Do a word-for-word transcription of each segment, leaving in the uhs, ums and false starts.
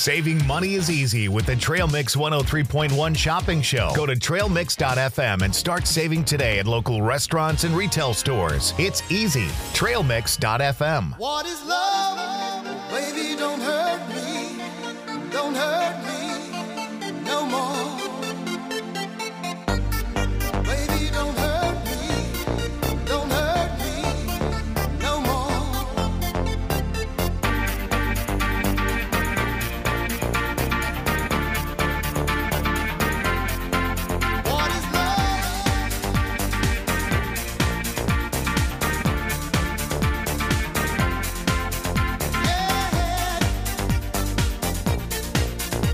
Saving money is easy with the Trail Mix one oh three point one shopping show. Go to trail mix dot f m and start saving today at local restaurants and retail stores. It's easy. trail mix dot f m. What is love? Baby, don't hurt me. Don't hurt me no more. Baby, don't hurt me. Don't hurt me no more. What is love? Yeah.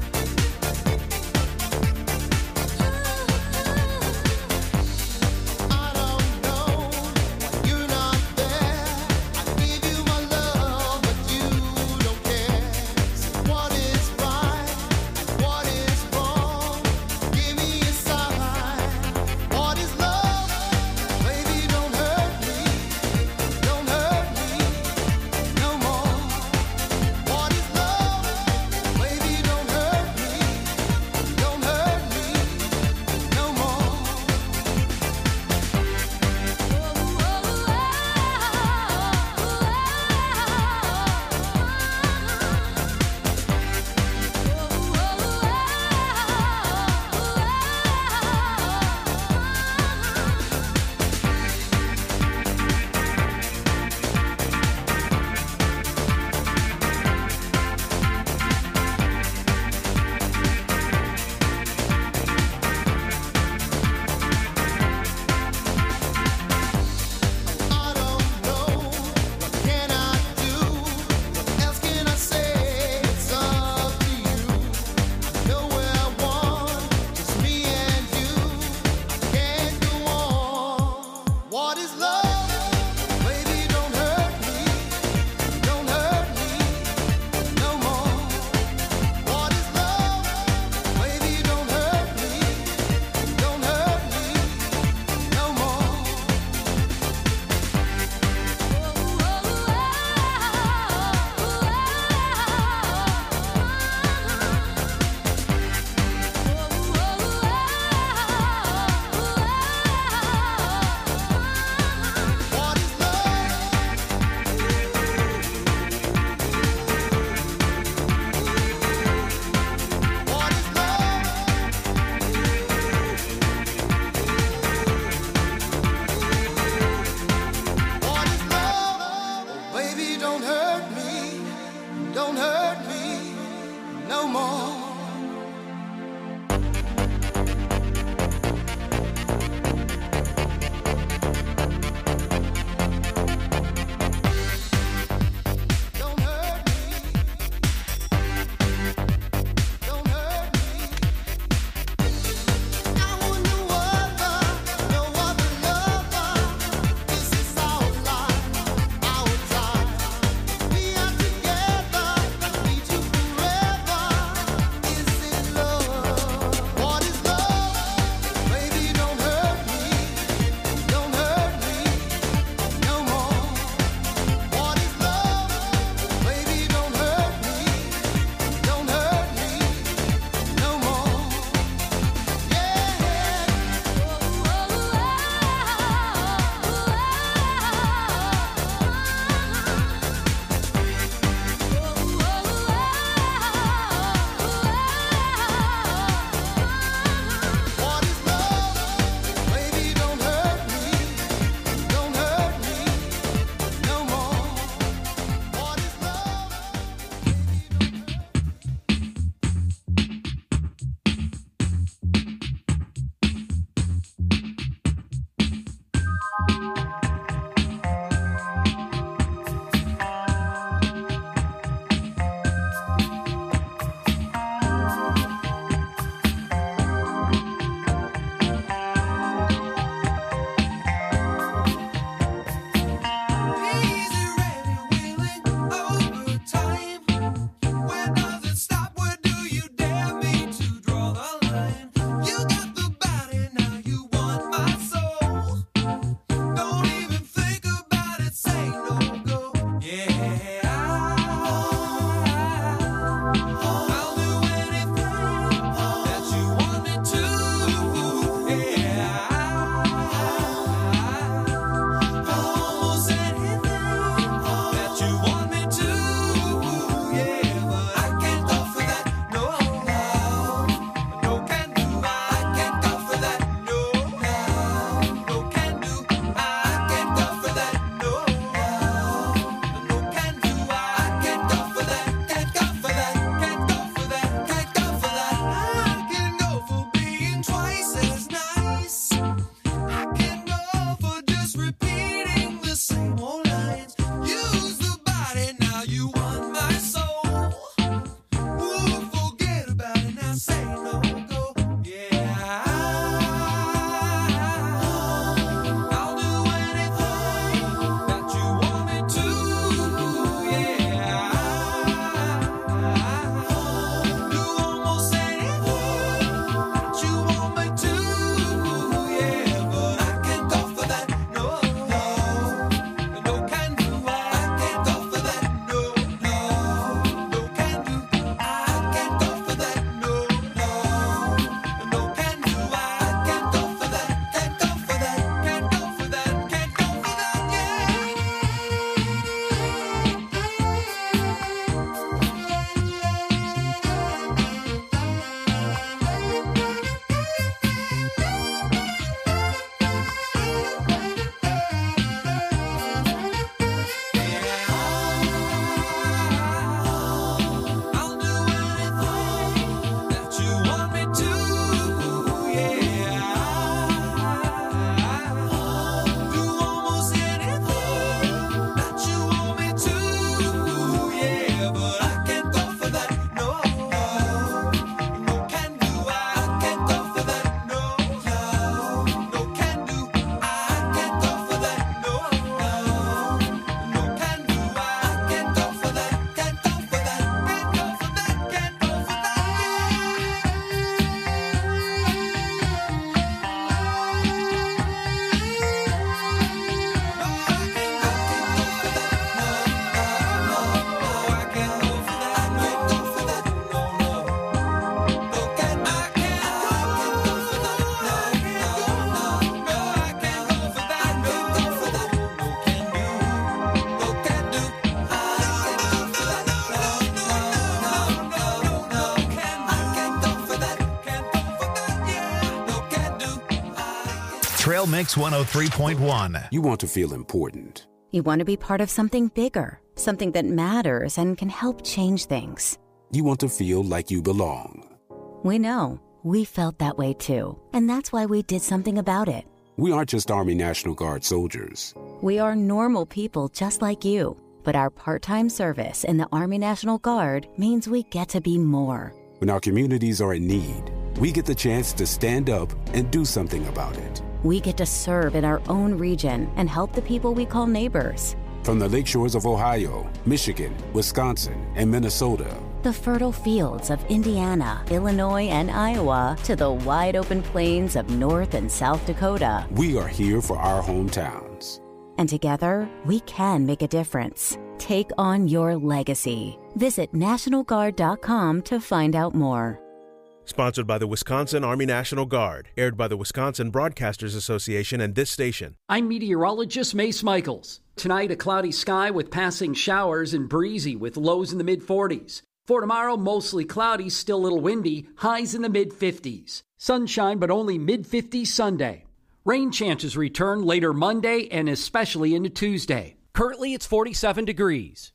Trail Mix one oh three point one. You want to feel important. You want to be part of something bigger, something that matters and can help change things. You want to feel like you belong. We know. We felt that way too. And that's why we did something about it. We aren't just Army National Guard soldiers. We are normal people just like you. But our part-time service in the Army National Guard means we get to be more. When our communities are in need, we get the chance to stand up and do something about it. We get to serve in our own region and help the people we call neighbors. From the lake shores of Ohio, Michigan, Wisconsin, and Minnesota, the fertile fields of Indiana, Illinois, and Iowa, to the wide open plains of North and South Dakota, we are here for our hometowns. And together, we can make a difference. Take on your legacy. Visit National Guard dot com to find out more. Sponsored by the Wisconsin Army National Guard. Aired by the Wisconsin Broadcasters Association and this station. I'm meteorologist Mace Michaels. Tonight, a cloudy sky with passing showers and breezy with lows in the mid forties. For tomorrow, mostly cloudy, still a little windy, highs in the mid fifties. Sunshine, but only mid fifties Sunday. Rain chances return later Monday and especially into Tuesday. Currently, it's forty-seven degrees.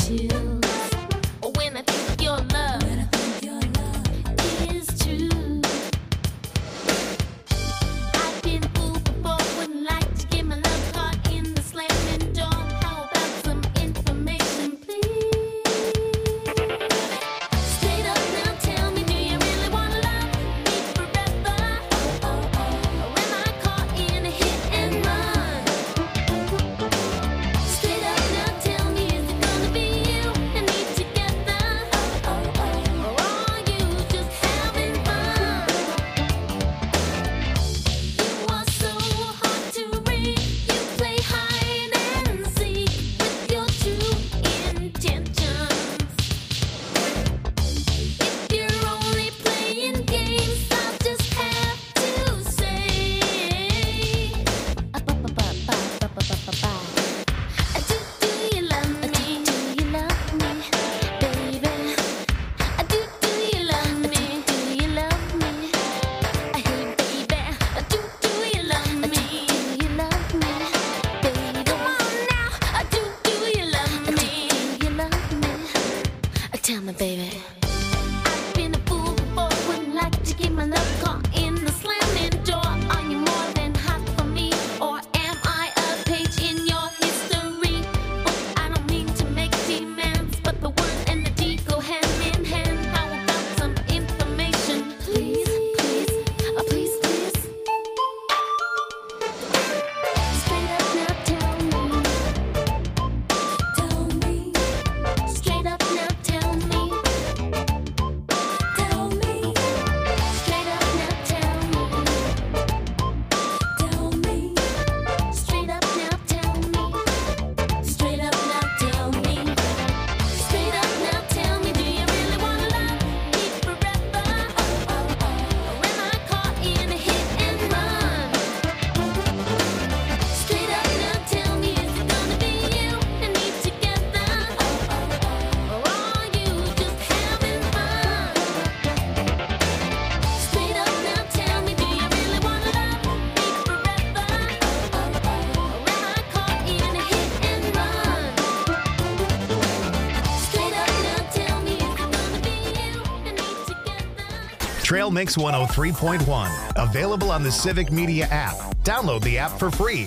Trail Mix one oh three point one. Available on the Civic Media app. Download the app for free.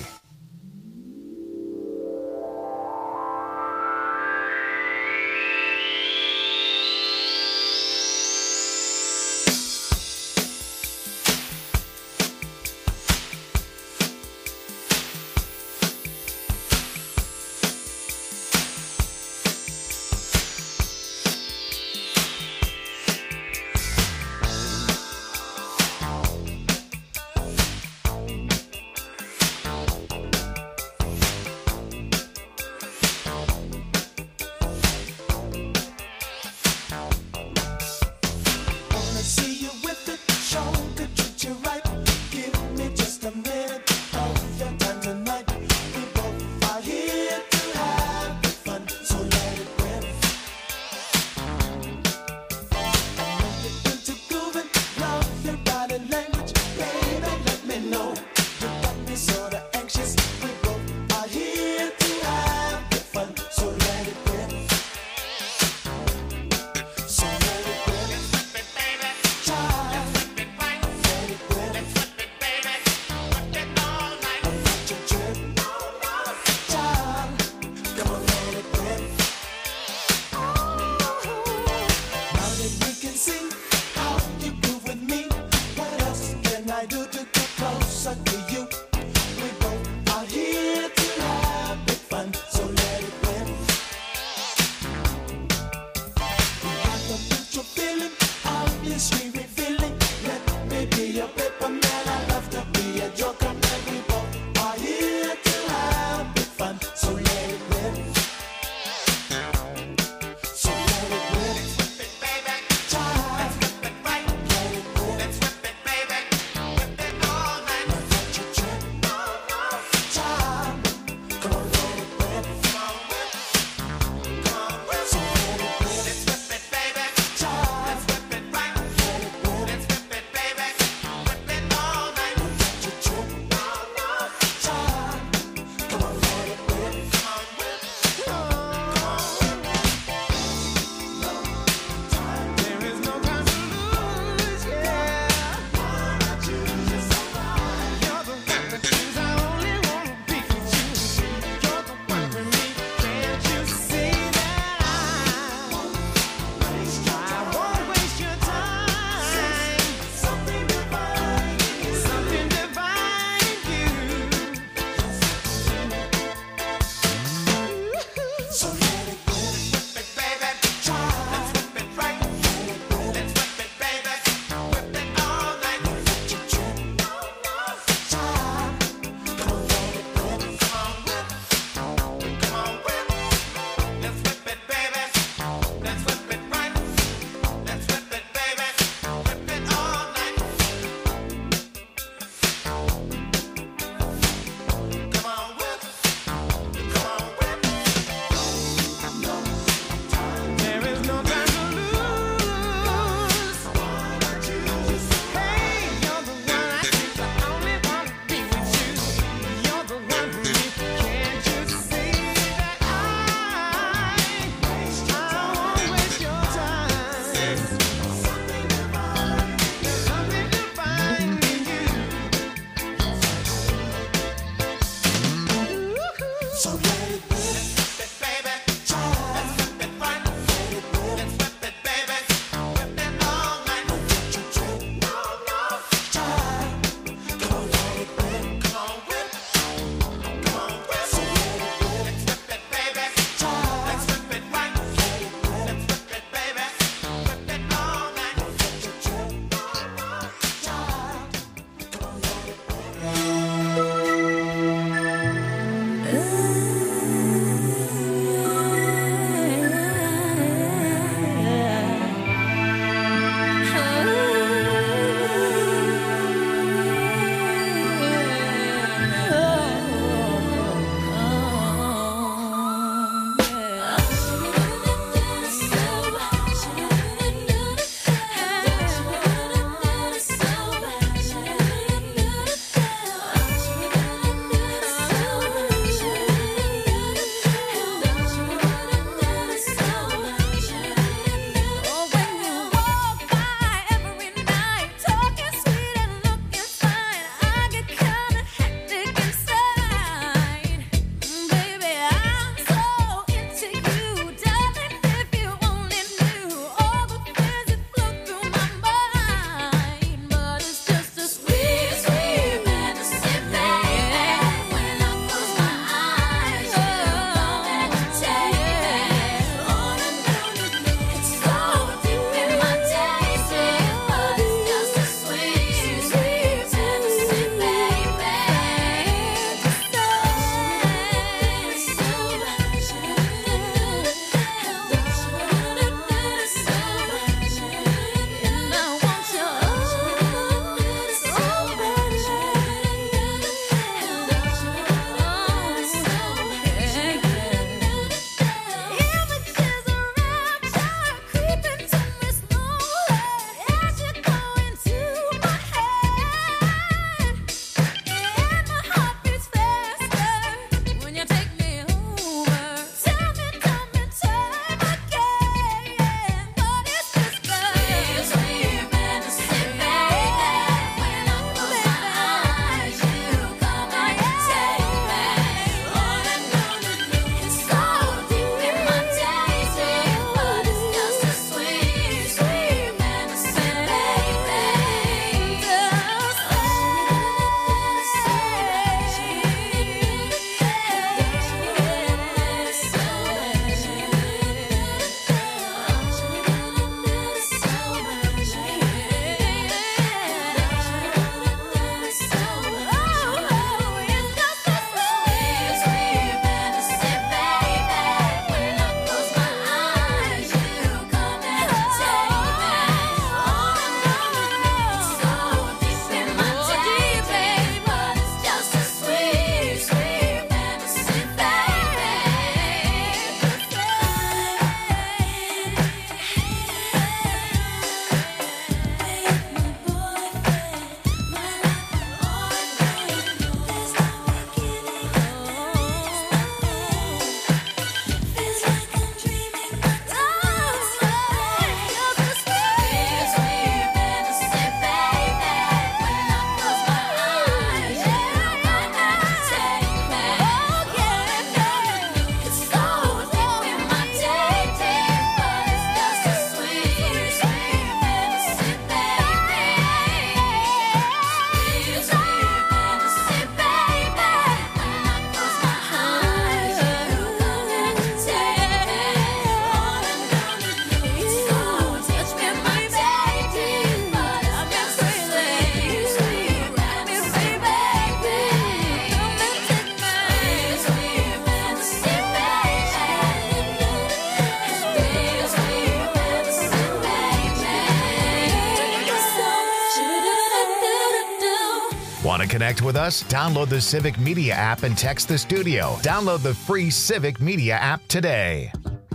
connect with us? Download the Civic Media app and text the studio. Download the free Civic Media app today.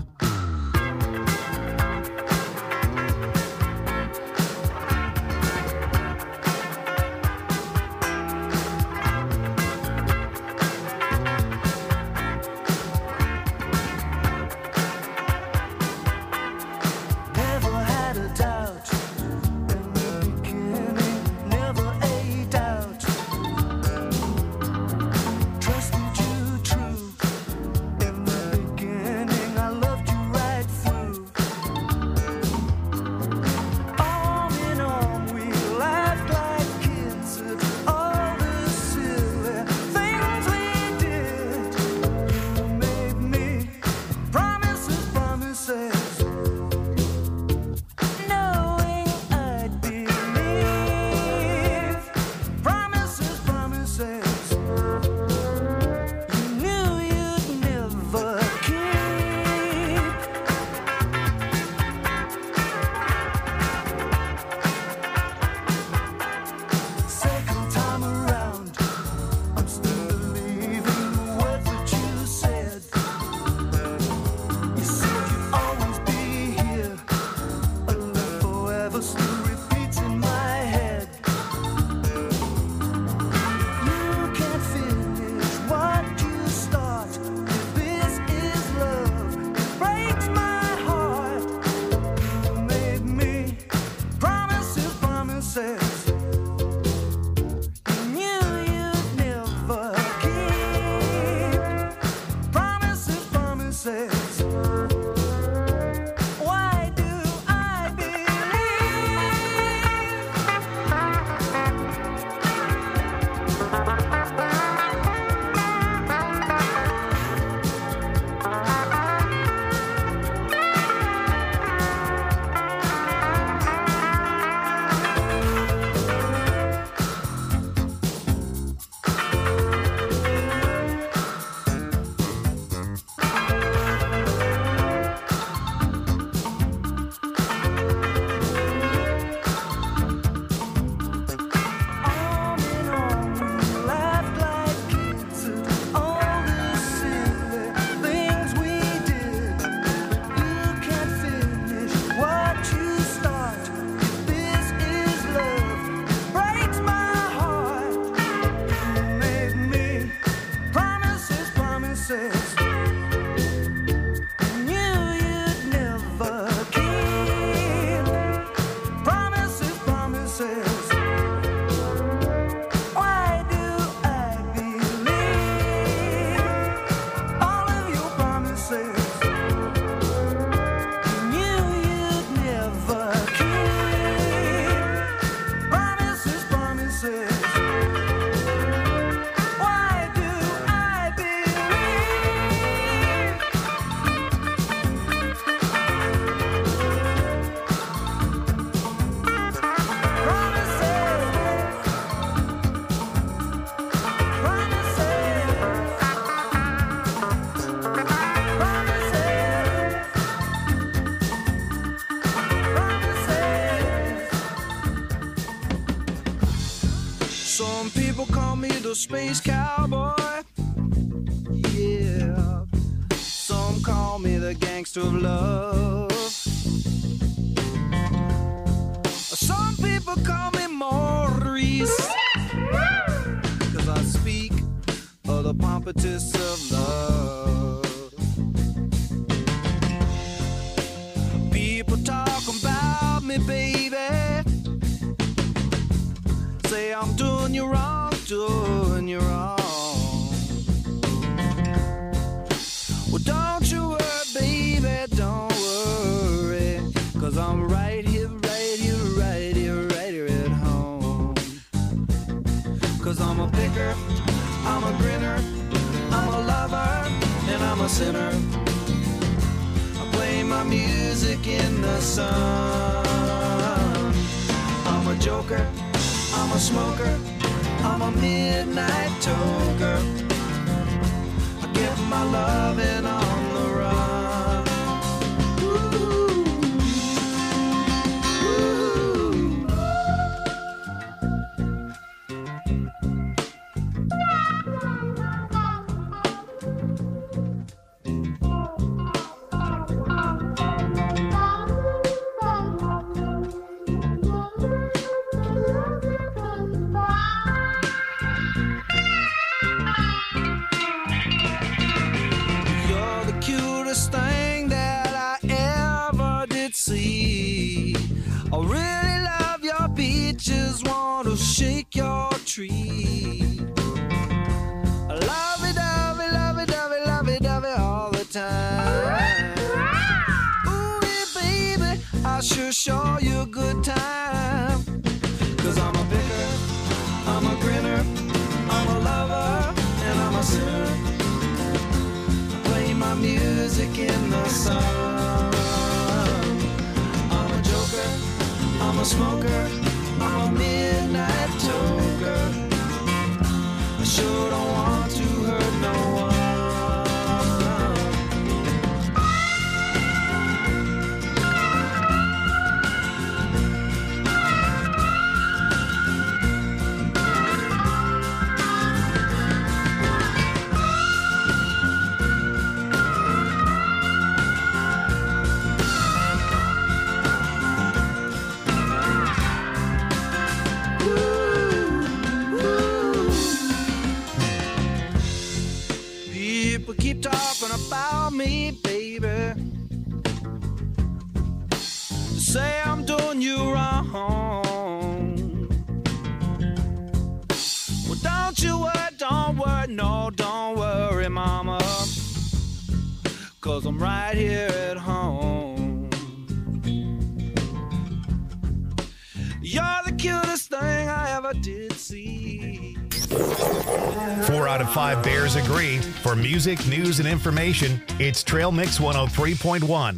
Space cowboy, yeah. Some call me the gangster of love. Some people call me Maurice, 'cause I speak of the pompatus of love. People talk about me, baby, say I'm doing you wrong, doing you wrong. Well, don't you worry, baby, don't worry, 'cause I'm right here, right here, right here, right here at home. 'Cause I'm a picker, I'm a grinner, I'm a lover, and I'm a sinner. I play my music in the sun. I'm a joker, I'm a smoker, I'm a midnight toker. I get my loving on the run. Ooh. Ooh. that I ever did see. I really love your beaches, want to shake your tree. Love it, love it, love it, love it, love it, love it all the time. Ooh, yeah, baby, I sure show you a good time. Cause I'm a bicker, I'm a grinner, I'm a lover, and I'm a sinner. Play my music in the sun. I'm a joker, I'm a smoker, I'm a midnight toker. I sure don't want to hurt no one. People keep talking about me, baby. Say I'm doing you wrong. Well, don't you worry, don't worry, no, don't worry, mama. Cause I'm right here at home. You're the cutest thing I ever did see. Four out of five Bears agree. For music, news, and information, it's Trail Mix one oh three point one.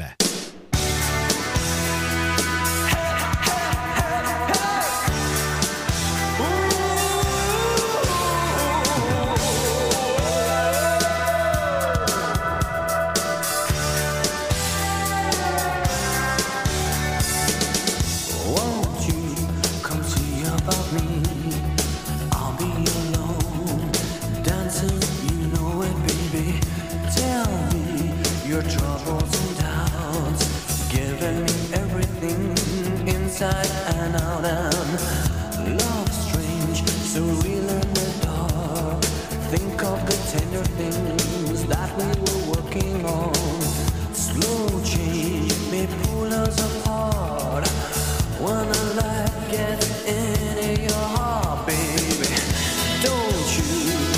Won't you come see about me? I'll be alone, dancing, you know it, baby. Tell me your troubles and doubts, giving me everything inside and out. And love strange, so real in the dark. Think of the tender things that we were working on. Slow change may pull us apart. When a light gets into your heart, baby, don't you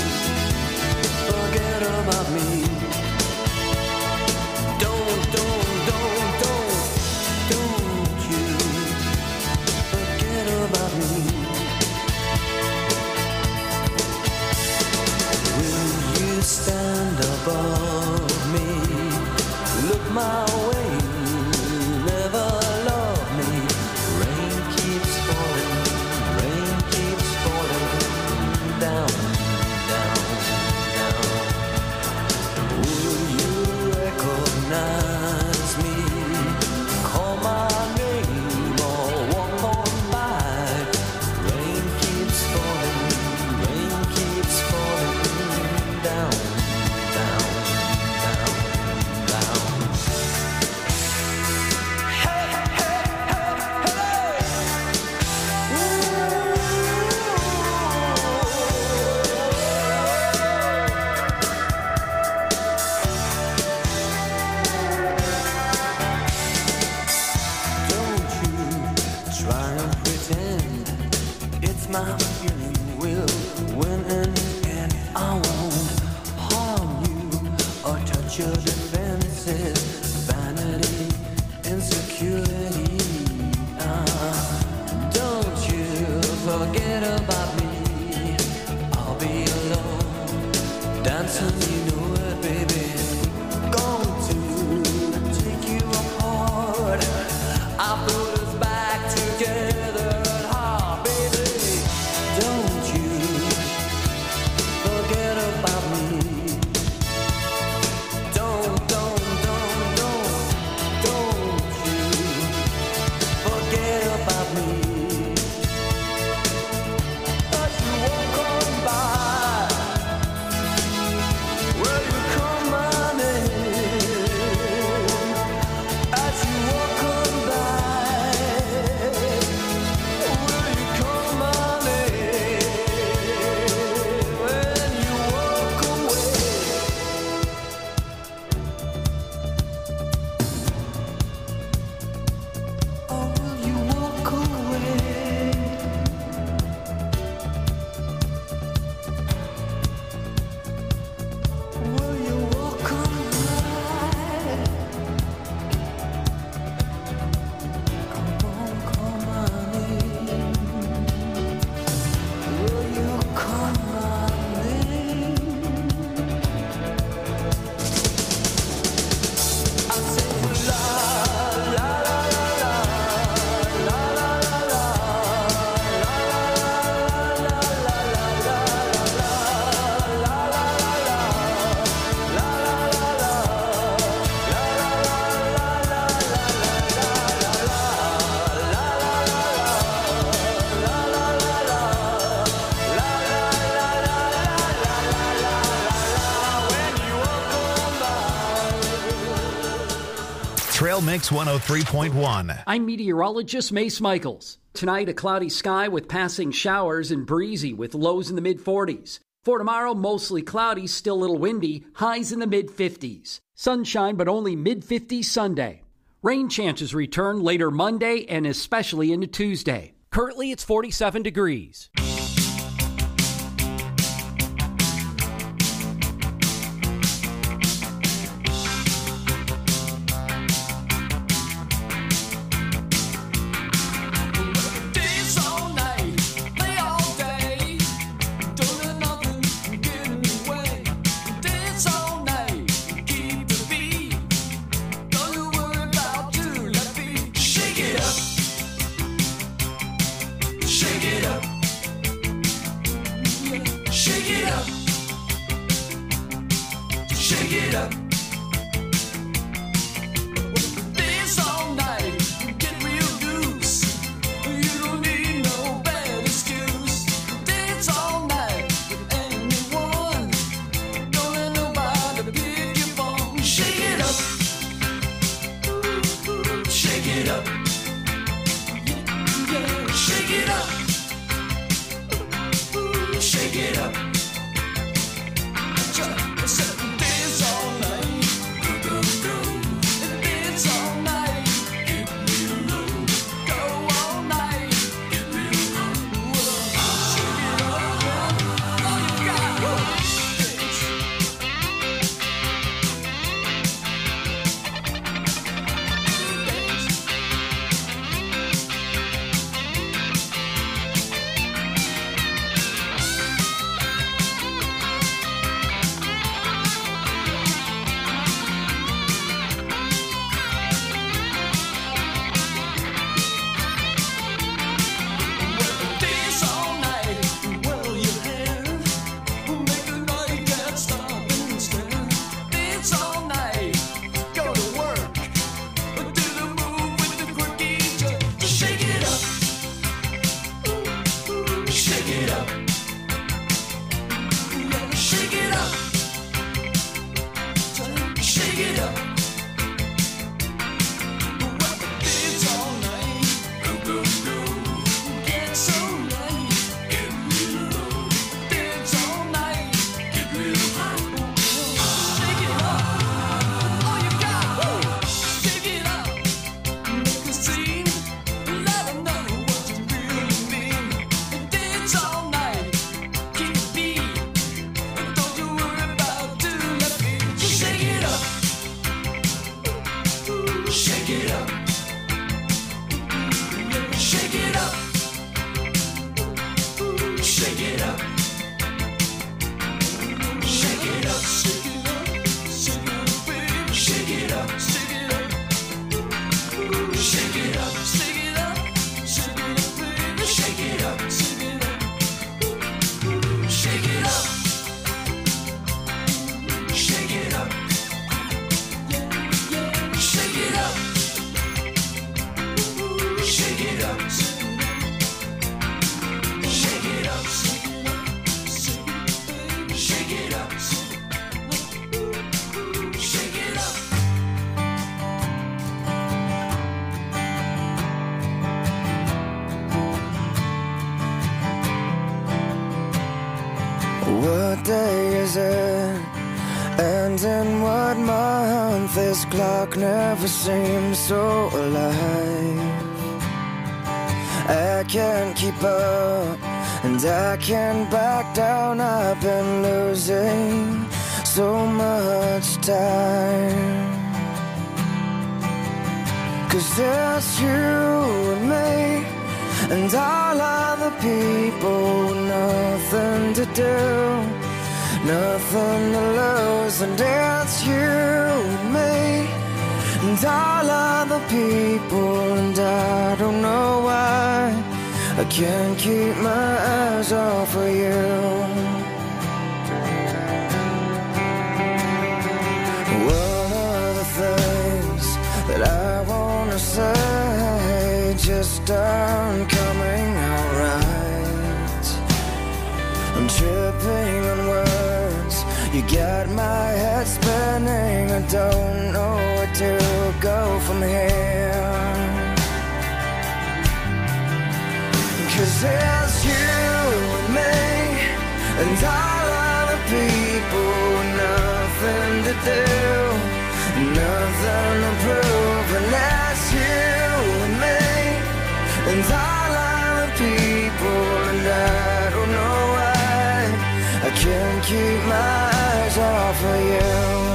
forget about me. Don't, don't, don't, don't, don't you forget about me. Will you stand above me? Look my way, never love me. Rain keeps falling, rain keeps falling down, down, down. Will you recognize me? Call my name or walk on by. Rain keeps falling, rain keeps falling down, down, down, down. Trail Mix one oh three point one. I'm meteorologist Mace Michaels. Tonight, a cloudy sky with passing showers and breezy with lows in the mid forties. For tomorrow, mostly cloudy, still a little windy, highs in the mid fifties. Sunshine, but only mid fifties Sunday. Rain chances return later Monday and especially into Tuesday. Currently, it's forty-seven degrees. What day is it? And in what month? This clock never seems so alive. I can't keep up, and I can't back down. I've been losing so much time. 'Cause it's you and me and all other people with nothing to do, nothing to lose. And it's you and me and all other people, and I don't know why I can't keep my eyes off of you. One of the things that I wanna say just aren't coming out right. I'm tripping on words, you got my head spinning. I don't know where to go from here. 'Cause there's you and me and all other people with nothing to do, nothing to prove. And that's you and me and all other people, and I don't know why I can't keep my eyes off of you.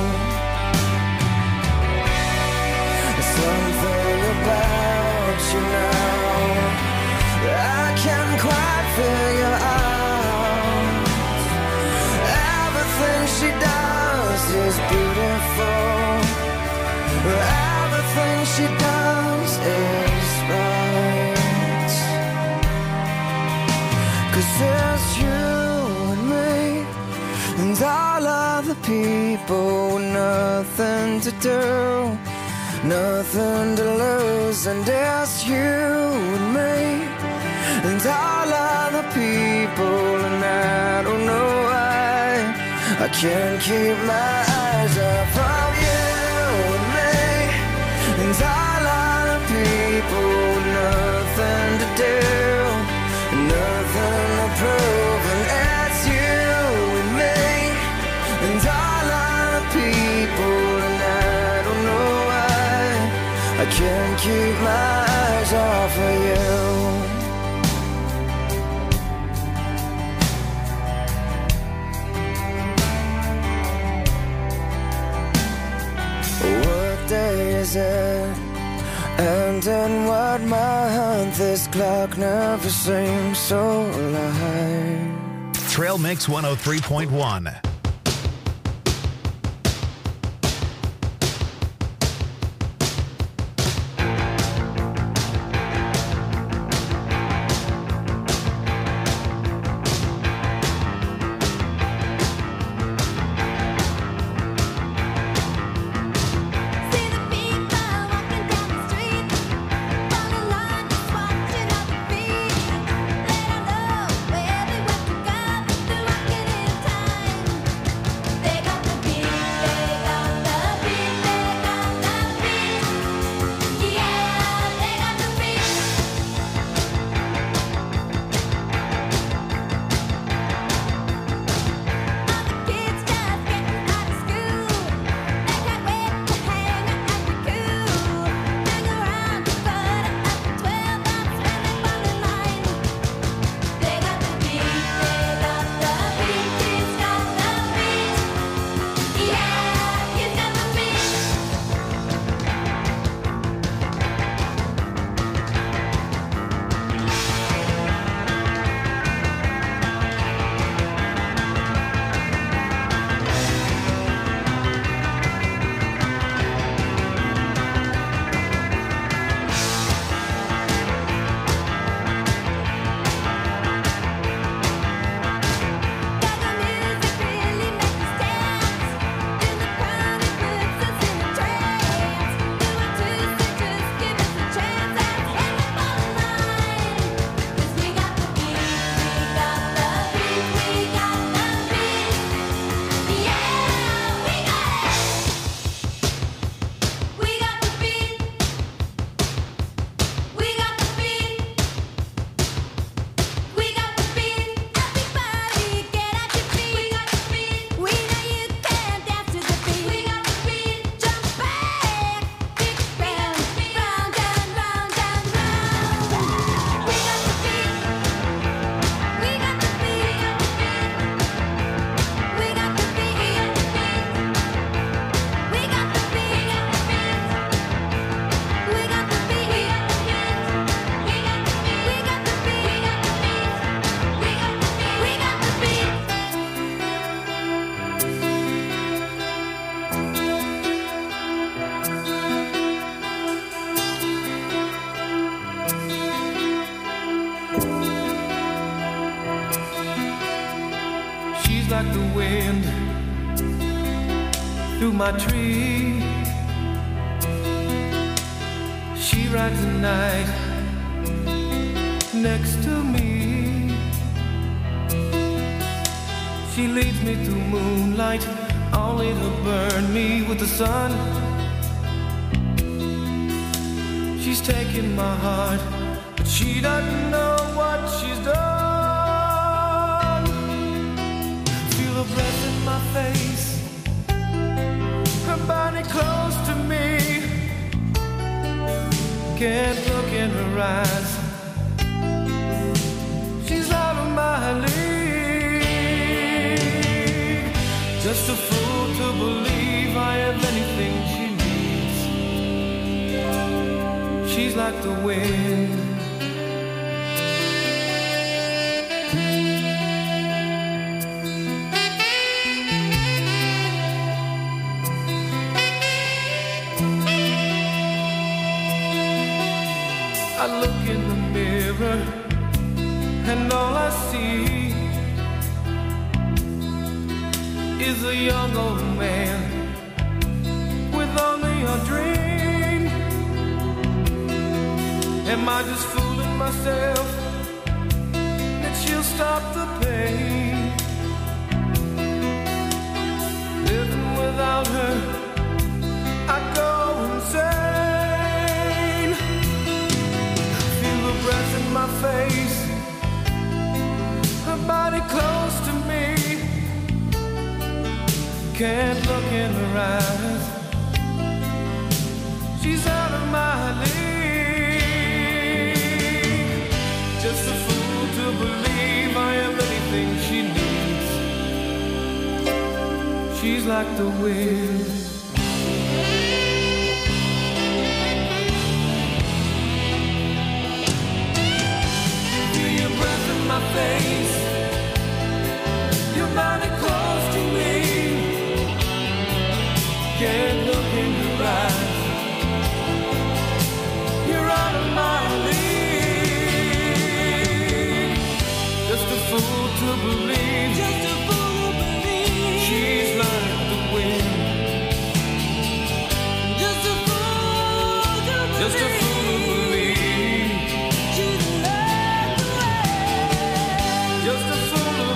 Something about you now I can't quite figure out. Everything she does is beautiful. Everything she does is right. 'Cause there's you and me and all other people with nothing to do, nothing to lose. And there's you and me and all other people, and I don't know why I can't keep my eyes off of you and me and all other people with nothing to do, nothing to prove. And it's you and me and all other people, and I don't know why I can't keep my eyes off of you. What day is it? And in what month? This clock never seems so alive. Trail Mix one oh three point one. like the wind through my tree. She rides the night next to me. She leads me through moonlight, only to burn me with the sun. She's taken my heart, but she doesn't know what she's done. Feel her breath in my face, her body close to me. Can't look in her eyes, she's out of my league. Just a fool to believe I have anything she needs. She's like the wind. I look in the mirror and all I see is a young old man with only a dream. Am I just fooling myself that she'll stop the pain? Living without her, I go insane. Feel her breath in my face, her body close to me. Can't look in her eyes, she's out of my league. Just a fool to believe I am anything she needs. She's like the wind. Feel your breath in my face, your body close to me. Can't look in your eyes, you're out of my league. Just a fool to believe, just a fool to believe. She's like the wind. Just a fool to believe, just a fool to believe. She's like the wind. Just a fool to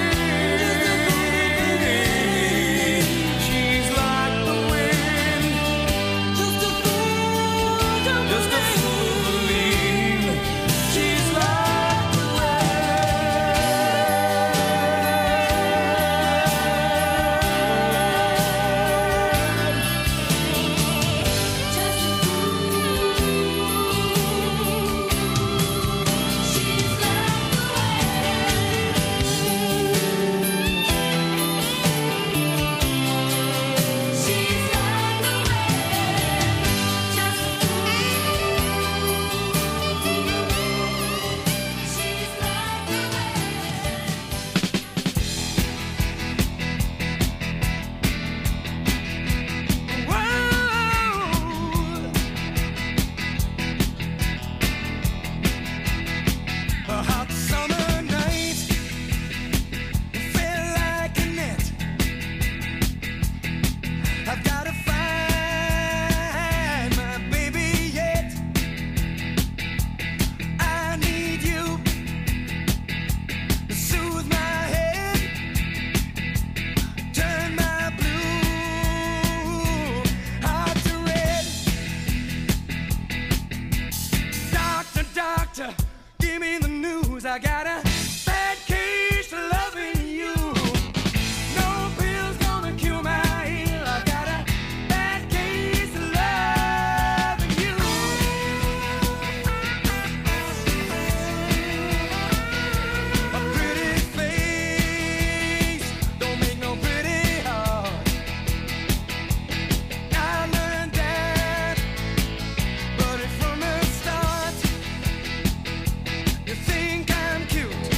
believe. She's like the wind. Just a fool to just a fool to believe. She's like the I got a bad case of loving you. No pill's gonna cure my ill. I got a bad case of loving you. A pretty face don't make no pretty heart. I learned that, but it's from the start. You think I'm cute,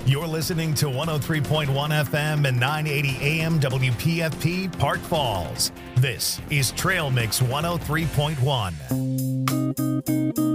You're listening to one oh three point one F M and nine eighty A M W P F P Park Falls. This is Trail Mix one oh three point one.